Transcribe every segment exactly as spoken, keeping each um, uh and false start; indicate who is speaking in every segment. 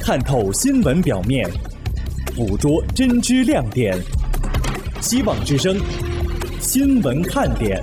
Speaker 1: 探透新闻表面，捕捉真知亮点。希望之声，新闻看点。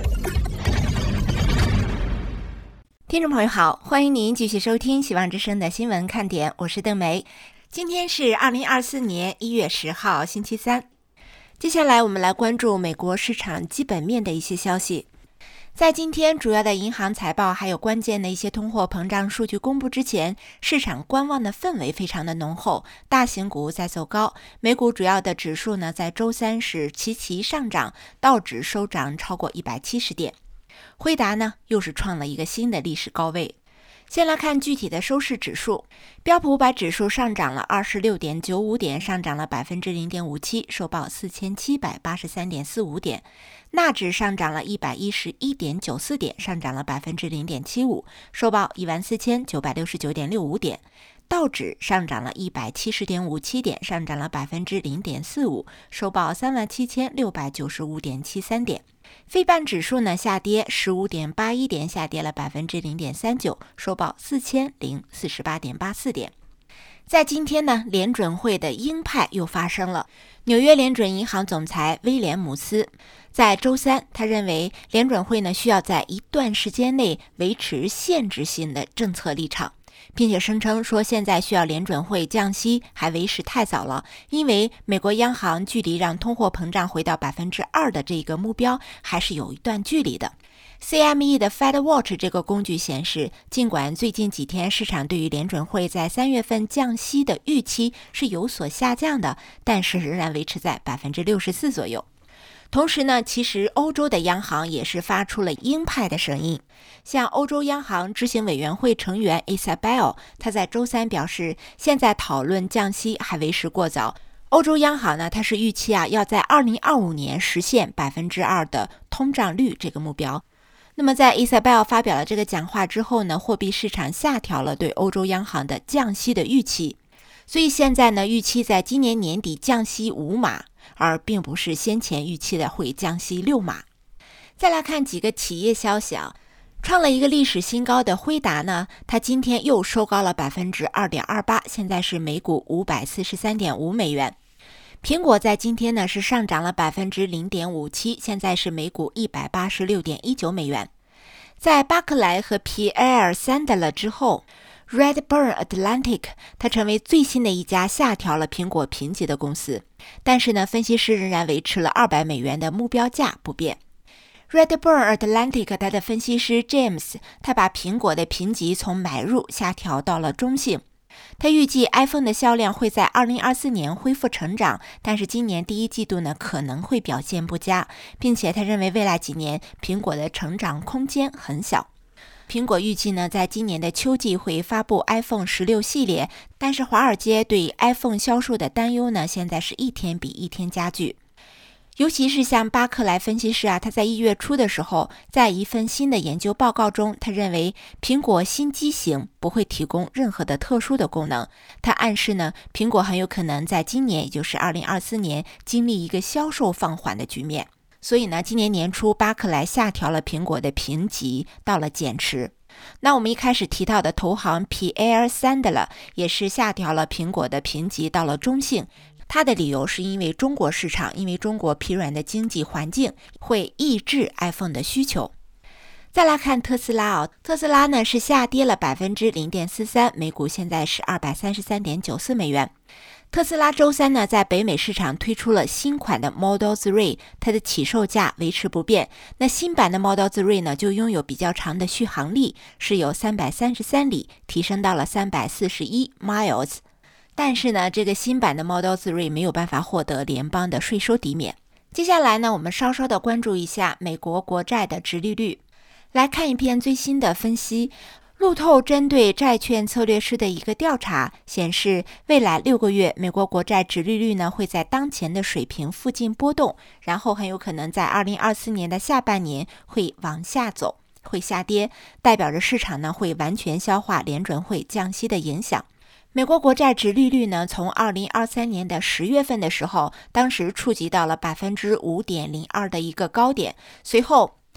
Speaker 2: 听众朋友好，欢迎您继续收听希望之声的新闻看点，我是邓梅。今天是二零二四年一月十号，星期三。接下来我们来关注美国市场基本面的一些消息。在今天主要的银行财报还有关键的一些通货膨胀数据公布之前，市场观望的氛围非常的浓厚，大型股在走高。美股主要的指数呢，在周三是齐齐上涨，道指收涨超过一百七十点，辉达呢又是创了一个新的历史高位。先来看具体的收市指数，标普五百指数上涨了 二十六点九五点，上涨了 百分之零点五七， 收报四千七百八十三点四五点。纳指上涨了一百一十一点九四点，上涨了 百分之零点七五， 收报一万四千九百六十九点六五点。道指上涨了一百七十点五七点，上涨了 百分之零点四五， 收报三万七千六百九十五点七三点。费半指数呢下跌 十五点八一点，下跌了 百分之零点三九， 收报四千零四十八点八四点。在今天呢，联准会的鹰派又发生了。纽约联准银行总裁威廉姆斯在周三，他认为联准会呢需要在一段时间内维持限制性的政策立场，并且声称说现在需要联准会降息还为时太早了，因为美国央行距离让通货膨胀回到 百分之二 的这个目标还是有一段距离的。C M E 的 Fed Watch 这个工具显示，尽管最近几天市场对于联准会在三月份降息的预期是有所下降的，但是仍然维持在 百分之六十四 左右。同时呢，其实欧洲的央行也是发出了鹰派的声音。像欧洲央行执行委员会成员 Isabel， 他在周三表示，现在讨论降息还为时过早。欧洲央行呢，它是预期啊要在二零二五年实现 百分之二 的通胀率这个目标。那么在 Isabel 发表了这个讲话之后呢，货币市场下调了对欧洲央行的降息的预期。所以现在呢，预期在今年年底降息五码，而并不是先前预期的会降息六码。再来看几个企业消息啊，创了一个历史新高的辉达呢，它今天又收高了 百分之二点二八， 现在是每股五百四十三点五美元。苹果在今天呢是上涨了 百分之零点五七， 现在是每股一百八十六点一九美元。在巴克莱和皮埃尔三德勒之后， Redburn Atlantic 它成为最新的一家下调了苹果评级的公司，但是呢，分析师仍然维持了二百美元的目标价不变。Redburn Atlantic 它的分析师 James 他把苹果的评级从买入下调到了中性。他预计 iPhone 的销量会在二零二四年恢复成长，但是今年第一季度呢可能会表现不佳，并且他认为未来几年苹果的成长空间很小。苹果预计呢在今年的秋季会发布 iPhone 十六 系列，但是华尔街对 iPhone 销售的担忧呢现在是一天比一天加剧。尤其是像巴克莱分析师啊，他在一月初的时候，在一份新的研究报告中，他认为苹果新机型不会提供任何的特殊的功能。他暗示呢，苹果很有可能在今年，也就是二零二四年，经历一个销售放缓的局面。所以呢，今年年初，巴克莱下调了苹果的评级到了减持。那我们一开始提到的投行皮埃尔三德勒也是下调了苹果的评级到了中性。他的理由是因为中国市场，因为中国疲软的经济环境会抑制 iPhone 的需求。再来看特斯拉哦，特斯拉呢是下跌了 百分之零点四三， 每股现在是二百三十三点九四美元。特斯拉周三呢在北美市场推出了新款的 Model 三， 它的起售价维持不变。那新版的 Model 三呢就拥有比较长的续航力，是由三百三十三里提升到了三百四十一 miles。但是呢，这个新版的 Model 三没有办法获得联邦的税收抵免。接下来呢，我们稍稍的关注一下美国国债的殖利率。来看一篇最新的分析，路透针对债券策略师的一个调查显示，未来六个月美国国债殖利率呢会在当前的水平附近波动，然后很有可能在二零二四年的下半年会往下走，会下跌，代表着市场呢会完全消化联准会降息的影响。美国国债殖利率呢，从二零二三年的十月份的时候，当时触及到了 百分之五点零二 的一个高点，随后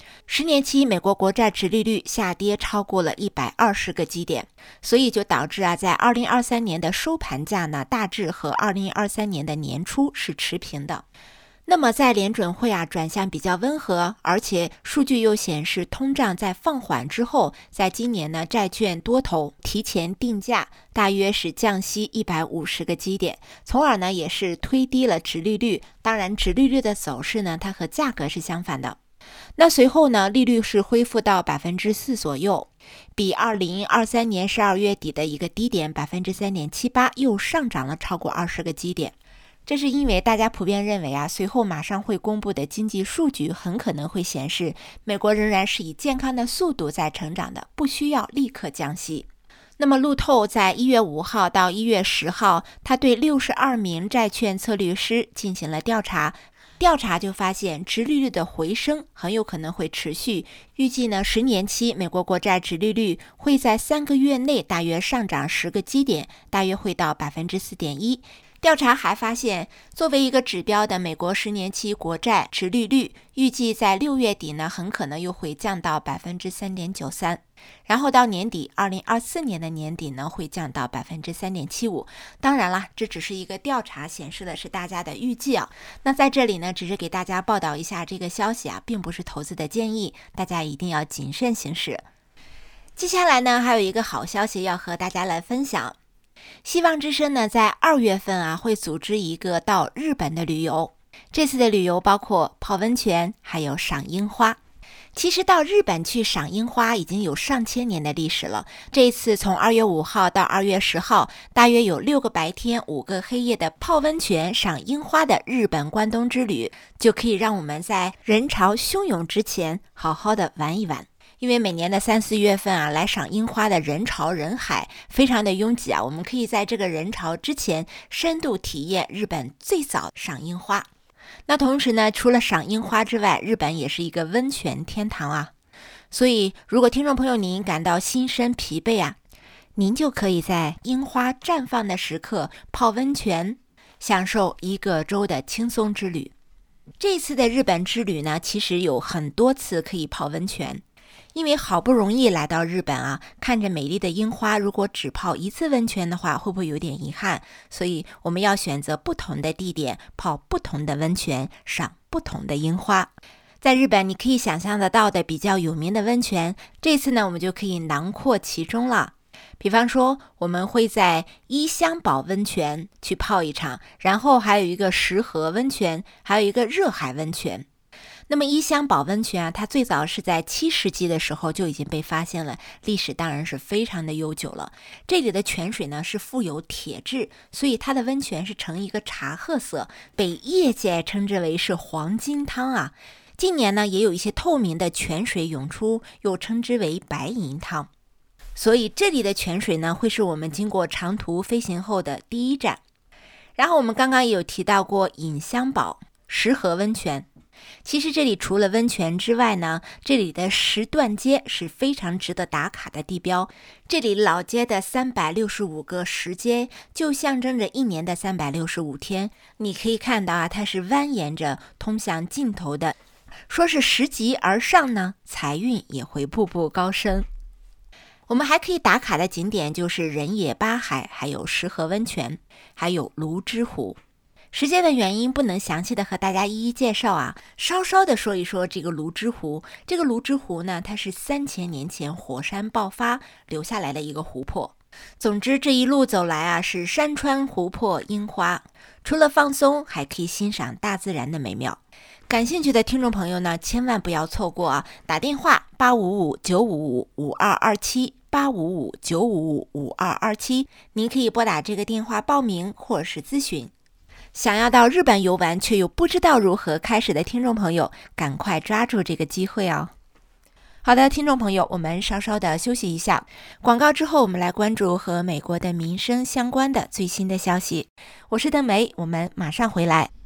Speaker 2: 十年期美国国债殖利率下跌超过了一百二十个基点，所以就导致啊，在二零二三年的收盘价呢，大致和二零二三年的年初是持平的。那么在联准会啊转向比较温和，而且数据又显示通胀在放缓之后，在今年呢债券多头提前定价，大约是降息一百五十个基点，从而呢也是推低了殖利率。当然殖利率的走势呢，它和价格是相反的。那随后呢，利率是恢复到 百分之四 左右，比二零二三年十二月底的一个低点 百分之三点七八 又上涨了超过二十个基点。这是因为大家普遍认为啊，随后马上会公布的经济数据很可能会显示，美国仍然是以健康的速度在成长的，不需要立刻降息。那么路透在一月五号到一月十号，他对六十二名债券策略师进行了调查，调查就发现殖利率的回升很有可能会持续，预计呢十年期美国国债殖利率会在三个月内大约上涨十个基点，大约会到 百分之四点一。调查还发现，作为一个指标的美国十年期国债殖利率，预计在六月底呢，很可能又会降到 百分之三点九三， 然后到年底二零二四年的年底呢，会降到 百分之三点七五。 当然啦，这只是一个调查，显示的是大家的预计啊。那在这里呢，只是给大家报道一下这个消息啊，并不是投资的建议，大家一定要谨慎行事。接下来呢，还有一个好消息要和大家来分享。希望之声呢，在二月份啊，会组织一个到日本的旅游。这次的旅游包括泡温泉，还有赏樱花。其实到日本去赏樱花已经有上千年的历史了。这一次从二月五号到二月十号，大约有六个白天、五个黑夜的泡温泉、赏樱花的日本关东之旅，就可以让我们在人潮汹涌之前好好的玩一玩。因为每年的三四月份啊，来赏樱花的人潮人海非常的拥挤啊，我们可以在这个人潮之前深度体验日本最早赏樱花。那同时呢，除了赏樱花之外，日本也是一个温泉天堂啊。所以如果听众朋友您感到心身疲惫啊，您就可以在樱花绽放的时刻泡温泉，享受一个周的轻松之旅。这次的日本之旅呢，其实有很多次可以泡温泉。因为好不容易来到日本啊，看着美丽的樱花，如果只泡一次温泉的话，会不会有点遗憾？所以我们要选择不同的地点，泡不同的温泉，赏不同的樱花。在日本你可以想象得到的比较有名的温泉，这次呢我们就可以囊括其中了。比方说我们会在伊香保温泉去泡一场，然后还有一个石河温泉，还有一个热海温泉。那么伊香保温泉啊，它最早是在七世纪的时候就已经被发现了，历史当然是非常的悠久了。这里的泉水呢是富有铁质，所以它的温泉是呈一个茶褐色，被业界称之为是黄金汤啊。近年呢也有一些透明的泉水涌出，又称之为白银汤。所以这里的泉水呢会是我们经过长途飞行后的第一站。然后我们刚刚也有提到过隐香保石河温泉。其实这里除了温泉之外呢，这里的石段街是非常值得打卡的地标。这里老街的三百六十五个石阶就象征着一年的三百六十五天。你可以看到啊，它是蜿蜒着通向尽头的。说是拾级而上呢，财运也会步步高升。我们还可以打卡的景点就是人野八海，还有石河温泉，还有泸沽湖。时间的原因不能详细的和大家一一介绍啊，稍稍的说一说这个泸沽湖。这个泸沽湖呢，它是三千年前火山爆发留下来的一个湖泊。总之这一路走来啊，是山川湖泊樱花，除了放松还可以欣赏大自然的美妙。感兴趣的听众朋友呢，千万不要错过啊！打电话八五五九五五五二二七八五五九五五五二二七，您可以拨打这个电话报名或是咨询。想要到日本游玩却又不知道如何开始的听众朋友，赶快抓住这个机会哦。好的，听众朋友，我们稍稍的休息一下，广告之后我们来关注和美国的民生相关的最新的消息。我是邓梅，我们马上回来。